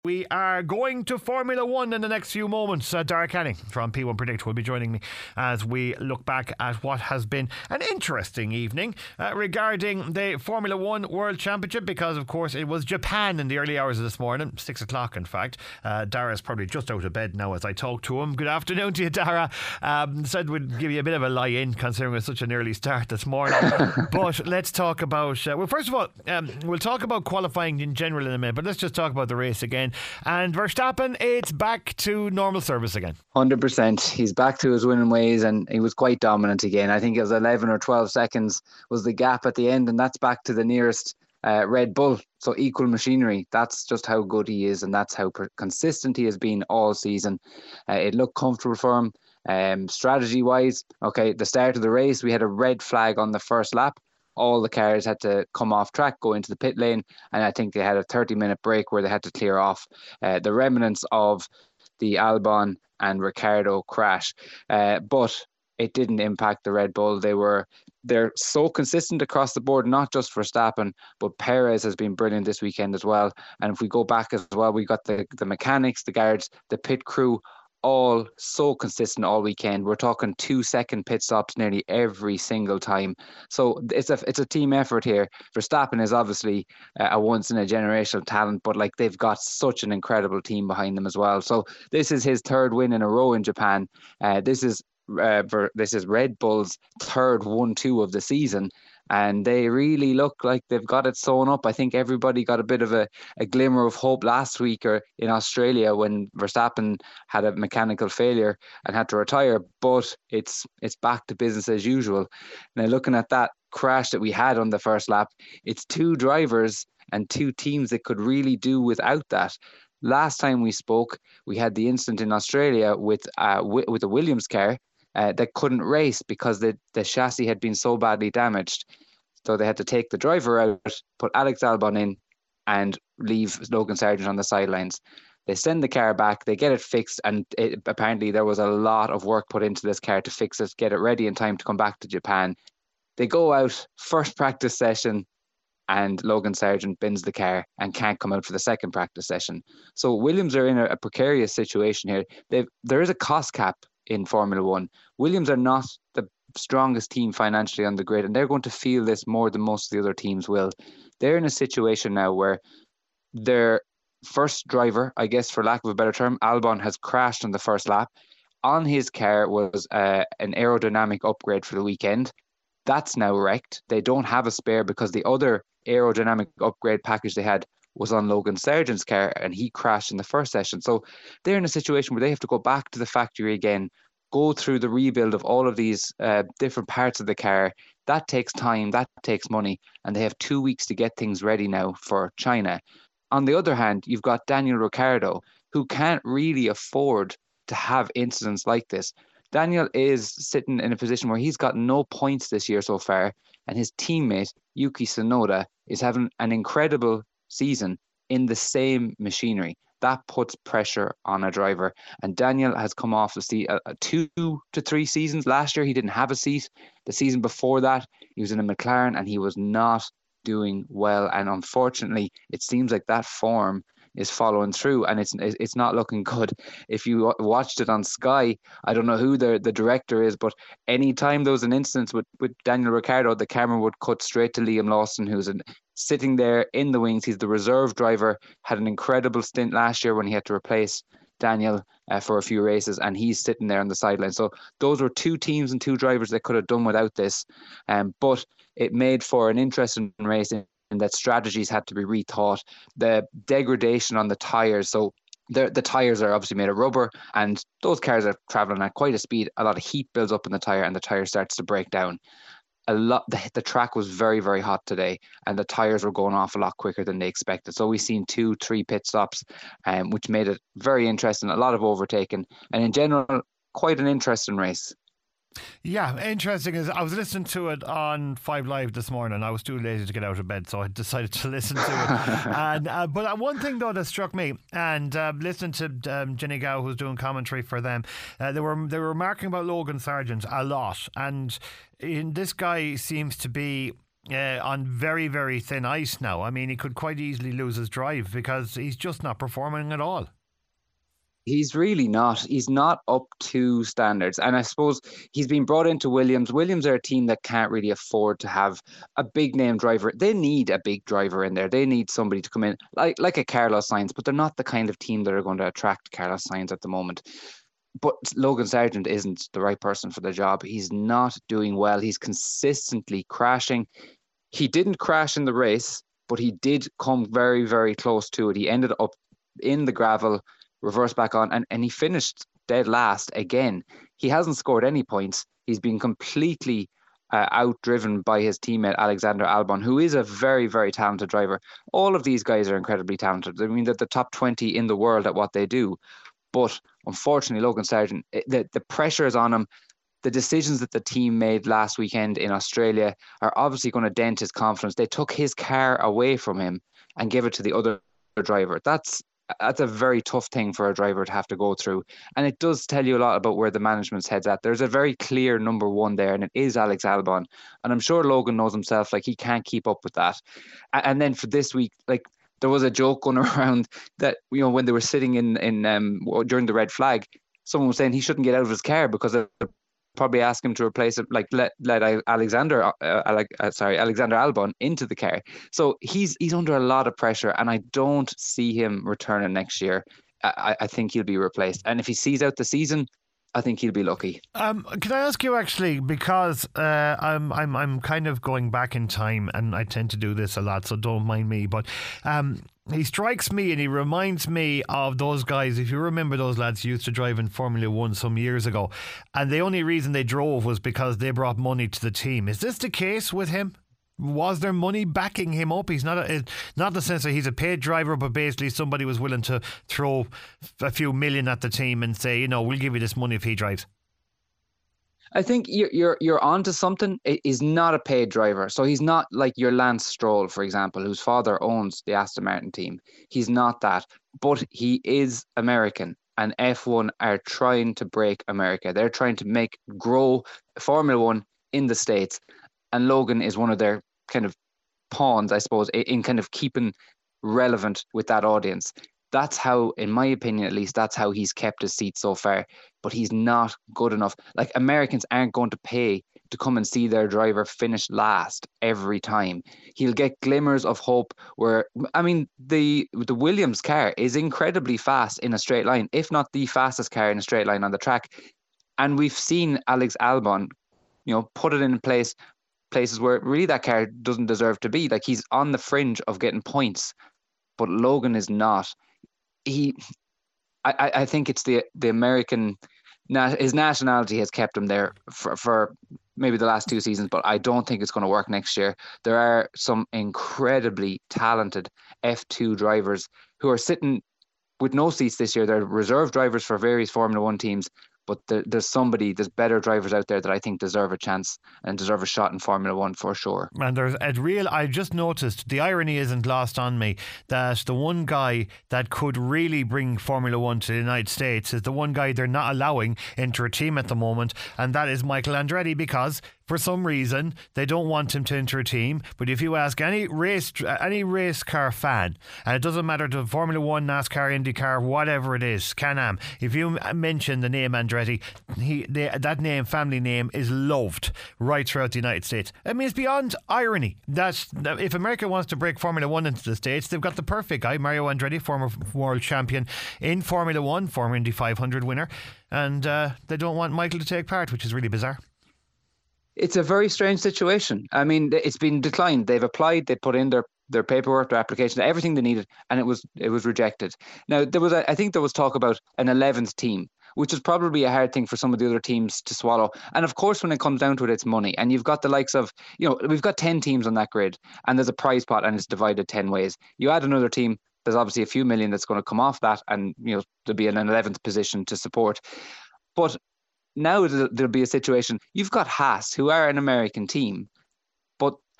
We are going to Formula One in the next few moments. Dara Canning from P1 Predict will be joining me as we look back at what has been an interesting evening regarding the Formula One World Championship, because of course it was Japan in the early hours of this morning, 6 o'clock in fact. Dara's probably just out of bed now as I talk to him. Good afternoon to you, Dara. Said we'd give you a bit of a lie-in considering it was such an early start this morning. But let's talk about, well, first of all, we'll talk about qualifying in general in a minute, but let's just talk about the race again. And Verstappen, it's back to normal service again. 100%. He's back to his winning ways and he was quite dominant again. I think it was 11 or 12 seconds was the gap at the end, and that's back to the nearest Red Bull. So equal machinery. That's just how good he is, and that's how consistent he has been all season. It looked comfortable for him. Strategy wise, okay, the start of the race, we had a red flag on the first lap. All the cars had to come off track, go into the pit lane, and I think they had a 30-minute break where they had to clear off the remnants of the Albon and Ricciardo crash. But it didn't impact the Red Bull. They're so consistent across the board, not just Verstappen, but Perez has been brilliant this weekend as well. And if we go back as well, we got the mechanics, the guards, the pit crew, all so consistent all weekend. We're talking 2-second pit stops nearly every single time. So it's a team effort here. Verstappen is obviously a once in a generational talent, but like they've got such an incredible team behind them as well. So this is his third win in a row in Japan. This is Red Bull's third 1-2 of the season, and they really look like they've got it sewn up. I think everybody got a bit of a glimmer of hope last week or in Australia when Verstappen had a mechanical failure and had to retire, but it's back to business as usual. Now, looking at that crash that we had on the first lap, it's two drivers and two teams that could really do without that. Last time we spoke, we had the incident in Australia with a Williams car that couldn't race because the chassis had been so badly damaged. So they had to take the driver out, put Alex Albon in, and leave Logan Sargent on the sidelines. They send the car back, they get it fixed, and apparently there was a lot of work put into this car to fix it, get it ready in time to come back to Japan. They go out, first practice session, and Logan Sargent bins the car and can't come out for the second practice session. So Williams are in a precarious situation here. There is a cost cap in Formula One. Williams are not the strongest team financially on the grid, and they're going to feel this more than most of the other teams will. They're in a situation now where their first driver, I guess for lack of a better term, Albon, has crashed on the first lap. On his car was an aerodynamic upgrade for the weekend. That's now wrecked. They don't have a spare because the other aerodynamic upgrade package they had was on Logan Sargent's car, and he crashed in the first session. So they're in a situation where they have to go back to the factory again, go through the rebuild of all of these different parts of the car. That takes time, that takes money, and they have 2 weeks to get things ready now for China. On the other hand, you've got Daniel Ricciardo, who can't really afford to have incidents like this. Daniel is sitting in a position where he's got no points this year so far, and his teammate, Yuki Tsunoda, is having an incredible season in the same machinery. That puts pressure on a driver. And Daniel has come off the seat 2 to 3 seasons. Last year, he didn't have a seat. The season before that, he was in a McLaren and he was not doing well. And unfortunately, it seems like that form is following through, and it's not looking good. If you watched it on Sky, I don't know who the director is, but anytime there was an instance with Daniel Ricciardo, the camera would cut straight to Liam Lawson, who's sitting there in the wings. He's the reserve driver, had an incredible stint last year when he had to replace Daniel for a few races, and he's sitting there on the sideline. So those were two teams and two drivers that could have done without this, but it made for an interesting race in that strategies had to be rethought. The degradation on the tyres, so the tyres are obviously made of rubber, and those cars are traveling at quite a speed. A lot of heat builds up in the tyre, and the tyre starts to break down. The track was very, very hot today, and the tyres were going off a lot quicker than they expected. So we've seen 2-3 pit stops, which made it very interesting. A lot of overtaking, and in general, quite an interesting race. Yeah, interesting. Is I was listening to it on 5 Live this morning. I was too lazy to get out of bed, so I decided to listen to it. And but one thing though that struck me, and listening to Jenny Gow, who's doing commentary for them, they were remarking about Logan Sargent a lot, and this guy seems to be on very, very thin ice now. I mean, he could quite easily lose his drive because he's just not performing at all. He's really not. He's not up to standards. And I suppose he's been brought into Williams. Williams are a team that can't really afford to have a big name driver. They need a big driver in there. They need somebody to come in like a Carlos Sainz, but they're not the kind of team that are going to attract Carlos Sainz at the moment. But Logan Sargent isn't the right person for the job. He's not doing well. He's consistently crashing. He didn't crash in the race, but he did come very, very close to it. He ended up in the gravel, reverse back on, and he finished dead last again. He hasn't scored any points. He's been completely outdriven by his teammate Alexander Albon, who is a very, very talented driver. All of these guys are incredibly talented. I mean, they're the top 20 in the world at what they do. But unfortunately, Logan Sargent, the pressure is on him. The decisions that the team made last weekend in Australia are obviously going to dent his confidence. They took his car away from him and gave it to the other driver. That's a very tough thing for a driver to have to go through. And it does tell you a lot about where the management's head's at. There's a very clear number one there, and it is Alex Albon. And I'm sure Logan knows himself, like, he can't keep up with that. And then for this week, like, there was a joke going around that, you know, when they were sitting in during the red flag, someone was saying he shouldn't get out of his car because they'll probably ask him to replace it, like let Alexander Albon into the car. So he's under a lot of pressure, and I don't see him returning next year. I think he'll be replaced, and if he sees out the season, I think he'll be lucky. Can I ask you actually, because I'm kind of going back in time, and I tend to do this a lot, so don't mind me. But he strikes me, and he reminds me of those guys. If you remember, those lads used to drive in Formula One some years ago, and the only reason they drove was because they brought money to the team. Is this the case with him? Was there money backing him up? He's not the sense that he's a paid driver, but basically somebody was willing to throw a few million at the team and say, you know, we'll give you this money if he drives. I think you're onto something. He's not a paid driver, so he's not like your Lance Stroll, for example, whose father owns the Aston Martin team. He's not that, but he is American, and F1 are trying to break America. They're trying to grow Formula One in the States, and Logan is one of their kind of pawns, I suppose, in kind of keeping relevant with that audience. That's how, in my opinion at least, that's how he's kept his seat so far. But he's not good enough. Like, Americans aren't going to pay to come and see their driver finish last every time. He'll get glimmers of hope where, I mean, the Williams car is incredibly fast in a straight line, if not the fastest car in a straight line on the track. And we've seen Alex Albon, you know, put it in places where really that car doesn't deserve to be. Like, he's on the fringe of getting points, but Logan is not. I think it's the American, his nationality has kept him there for maybe the last 2 seasons, but I don't think it's going to work next year. There are some incredibly talented F2 drivers who are sitting with no seats this year. They're reserve drivers for various Formula One teams, but there's better drivers out there that I think deserve a chance and deserve a shot in Formula One for sure. And there's I just noticed, the irony isn't lost on me, that the one guy that could really bring Formula One to the United States is the one guy they're not allowing enter a team at the moment, and that is Michael Andretti, because for some reason they don't want him to enter a team. But if you ask any race car fan, and it doesn't matter to Formula One, NASCAR, IndyCar, whatever it is, Can-Am, if you mention the name Andretti, that family name is loved right throughout the United States. I mean, it's beyond irony that if America wants to break Formula One into the States, they've got the perfect guy, Mario Andretti, former world champion in Formula One, former Indy 500 winner, and they don't want Michael to take part, which is really bizarre. It's a very strange situation. I mean, it's been declined. They've applied, they put in their paperwork, their application, everything they needed, and it was rejected. Now, I think there was talk about an 11th team, which is probably a hard thing for some of the other teams to swallow. And of course, when it comes down to it, it's money. And you've got the likes of, you know, we've got 10 teams on that grid, and there's a prize pot, and it's divided 10 ways. You add another team, there's obviously a few million that's going to come off that, and, you know, there'll be an 11th position to support. But now there'll be a situation. You've got Haas, who are an American team, but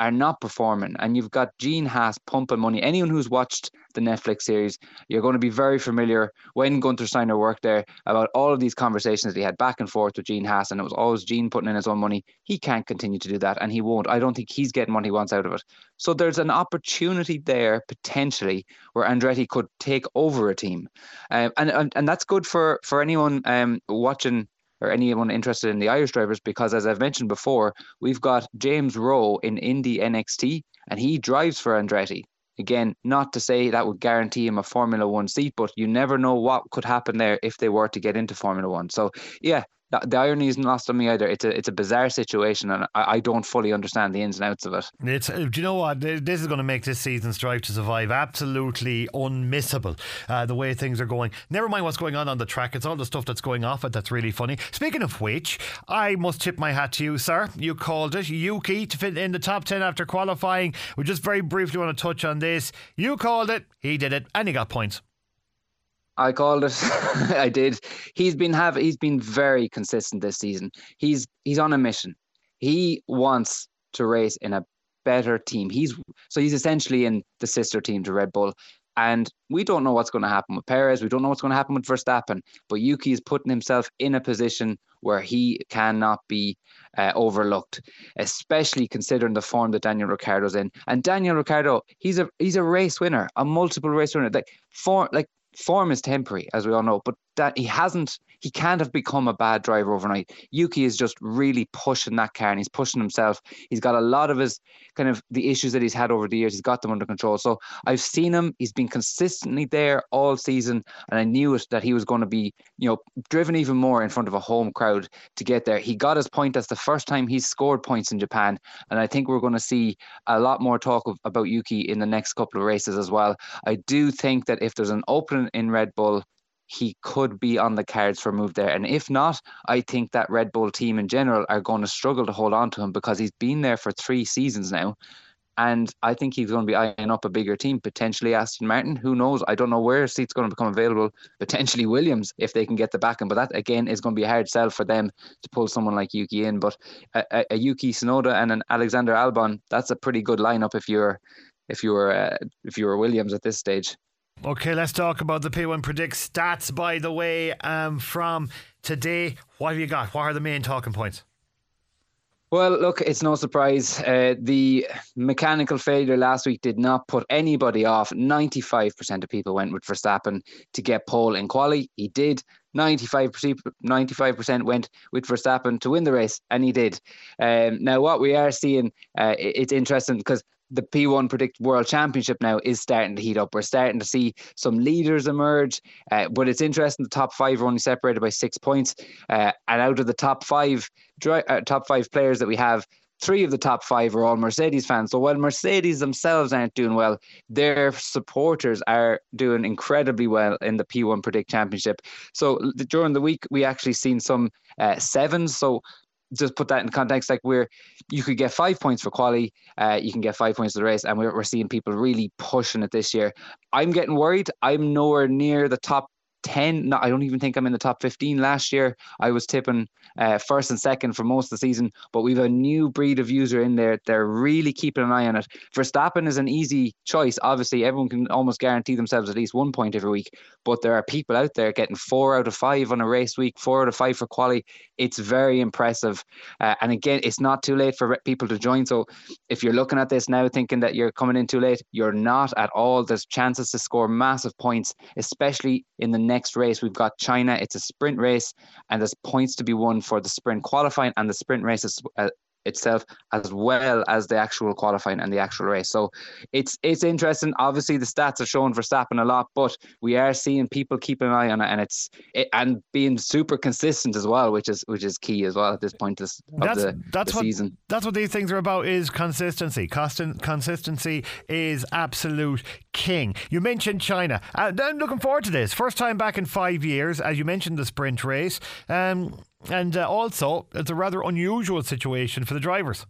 are not performing, and you've got Gene Haas pumping money. Anyone who's watched the Netflix series, you're going to be very familiar when Gunther Steiner worked there about all of these conversations that he had back and forth with Gene Haas, and it was always Gene putting in his own money. He can't continue to do that, and he won't. I don't think he's getting what he wants out of it. So there's an opportunity there potentially where Andretti could take over a team, and that's good for anyone watching or anyone interested in the Irish drivers, because as I've mentioned before, we've got James Rowe in Indy NXT, and he drives for Andretti. Again, not to say that would guarantee him a Formula One seat, but you never know what could happen there if they were to get into Formula One. So yeah, the irony isn't lost on me either. It's a bizarre situation, and I don't fully understand the ins and outs of it. Do you know what? This is going to make this season's Drive to Survive absolutely unmissable, the way things are going. Never mind what's going on the track. It's all the stuff that's going off it that's really funny. Speaking of which, I must tip my hat to you, sir. You called it. Yuki to fit in the top 10 after qualifying. We just very briefly want to touch on this. You called it. He did it. And he got points. I called it. I did. He's been very consistent this season. He's on a mission. He wants to race in a better team. He's essentially in the sister team to Red Bull. And we don't know what's going to happen with Perez. We don't know what's going to happen with Verstappen. But Yuki is putting himself in a position where he cannot be overlooked, especially considering the form that Daniel Ricciardo's in. And Daniel Ricciardo, he's a race winner, a multiple race winner. Form is temporary, as we all know, but that he can't have become a bad driver overnight. Yuki is just really pushing that car, and he's pushing himself. He's got a lot of his kind of the issues that he's had over the years. He's got them under control. So I've seen him. He's been consistently there all season, and I knew it that he was going to be, driven even more in front of a home crowd to get there. He got his point. That's the first time he's scored points in Japan, and I think we're going to see a lot more talk about Yuki in the next couple of races as well. I do think that if there's an opening in Red Bull, he could be on the cards for a move there. And if not, I think that Red Bull team in general are going to struggle to hold on to him, because he's been there for 3 seasons now. And I think he's going to be eyeing up a bigger team, potentially Aston Martin. Who knows? I don't know where a seat's going to become available. Potentially Williams, if they can get the backing. But that, again, is going to be a hard sell for them to pull someone like Yuki in. But a Yuki Tsunoda and an Alexander Albon, that's a pretty good lineup if you're Williams at this stage. Okay, let's talk about the P1 Predict stats, by the way, from today. What have you got? What are the main talking points? Well, look, it's no surprise. The mechanical failure last week did not put anybody off. 95% of people went with Verstappen to get pole in quali. He did. 95% went with Verstappen to win the race, and he did. Now, what we are seeing, it's interesting because the P1 Predict World Championship now is starting to heat up. We're starting to see some leaders emerge, but it's interesting. The top 5 are only separated by 6 points, and out of the top five players that we have, 3 of the top 5 are all Mercedes fans. So while Mercedes themselves aren't doing well, their supporters are doing incredibly well in the P1 Predict Championship. So during the week, we actually seen some 7s. So just put that in context, like you could get 5 points for quali, you can get 5 points for the race, and we're seeing people really pushing it this year. I'm getting worried. I'm nowhere near the top 10. No, I don't even think I'm in the top 15. Last year I was tipping first and second for most of the season, but we've a new breed of user in there. They're really keeping an eye on it. Verstappen is an easy choice. Obviously everyone can almost guarantee themselves at least 1 point every week, but there are people out there getting 4 out of 5 on a race week, 4 out of 5 for quali. It's very impressive, and again, it's not too late for people to join. So if you're looking at this now thinking that you're coming in too late, you're not at all. There's chances to score massive points, especially in the next race. We've got China. It's a sprint race, and there's points to be won for the sprint qualifying and the sprint race itself, as well as the actual qualifying and the actual race. So it's interesting. Obviously the stats are showing Verstappen a lot, but we are seeing people keeping an eye on it, and being super consistent as well, which is key as well at this point of the season. That's what these things are about, is consistency. Consistency is absolute king. You mentioned China. I'm looking forward to this. First time back in 5 years, as you mentioned, the sprint race. And also, it's a rather unusual situation for the drivers.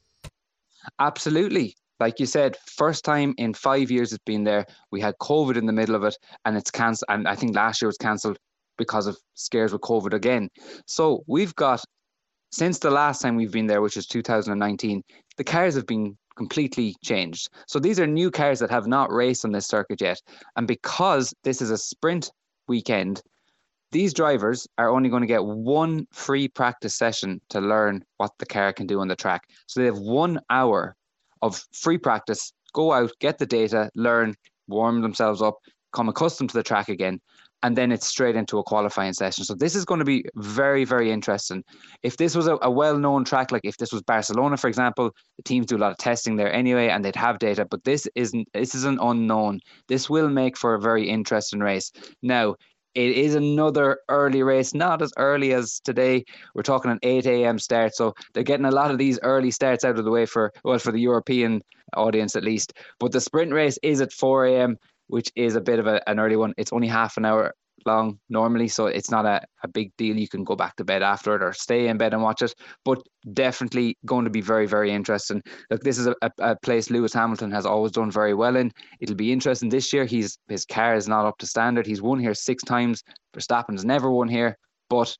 Absolutely. Like you said, first time in 5 years it's been there. We had COVID in the middle of it, and it's cancelled. And I think last year was cancelled because of scares with COVID again. So we've got since the last time we've been there, which is 2019, the cars have been completely changed. So these are new cars that have not raced on this circuit yet. And because this is a sprint weekend, these drivers are only going to get one free practice session to learn what the car can do on the track. So they have 1 hour of free practice, go out, get the data, learn, warm themselves up, come accustomed to the track again, and then it's straight into a qualifying session. So this is going to be very, very interesting. If this was a well-known track, like if this was Barcelona, for example, the teams do a lot of testing there anyway, and they'd have data, but this is an unknown. This will make for a very interesting race. Now, it is another early race, not as early as today. We're talking an 8 a.m. start, so they're getting a lot of these early starts out of the way for the European audience at least. But the sprint race is at 4 a.m., which is a bit of an early one. It's only half an hour long normally, so it's not a big deal. You can go back to bed after it or stay in bed and watch it, but definitely going to be very, very interesting. Look, this is a place Lewis Hamilton has always done very well in. It'll be interesting this year. His car is not up to standard. He's won here 6 times. Verstappen's never won here, but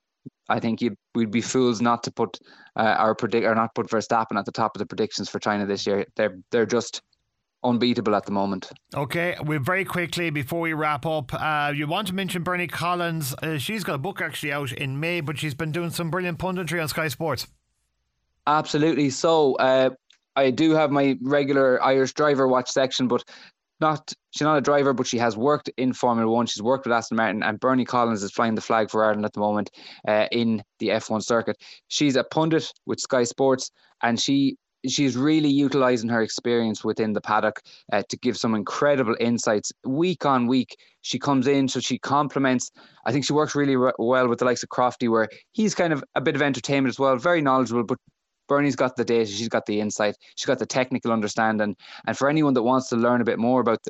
I think we'd be fools not to put not put Verstappen at the top of the predictions for China this year. They're just unbeatable at the moment. Okay, we very quickly before we wrap up, you want to mention Bernie Collins. She's got a book actually out in May, but she's been doing some brilliant punditry on Sky Sports. Absolutely. So I do have my regular Irish driver watch section, but she's not a driver, but she has worked in Formula One. She's worked with Aston Martin, and Bernie Collins is flying the flag for Ireland at the moment in the F1 circuit. She's a pundit with Sky Sports, and she's really utilising her experience within the paddock to give some incredible insights week on week. She comes in, so she complements. I think she works really well with the likes of Crofty, where he's kind of a bit of entertainment as well, very knowledgeable, but Bernie's got the data, she's got the insight, she's got the technical understanding. And for anyone that wants to learn a bit more about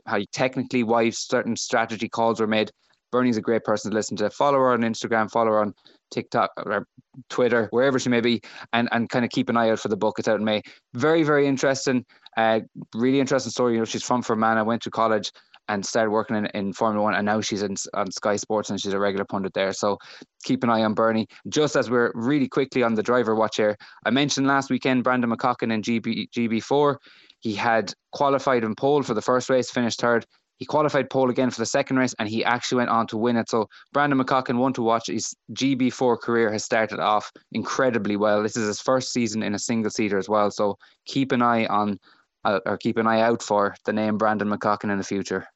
why certain strategy calls were made, Bernie's a great person to listen to. Follow her on Instagram, follow her on TikTok or Twitter, wherever she may be, and kind of keep an eye out for the book. It's out in May. Very, very interesting. Really interesting story. She's from Fermanagh, went to college and started working in Formula One, and now she's on Sky Sports and she's a regular pundit there. So keep an eye on Bernie. Just as we're really quickly on the driver watch here, I mentioned last weekend Brandon McCocken in GB4. He had qualified in pole for the first race, finished third. He qualified pole again for the second race, and he actually went on to win it. So Brandon McCocken, one to watch. His GB4 career has started off incredibly well. This is his first season in a single seater as well. So keep an eye out for the name Brandon McCocken in the future.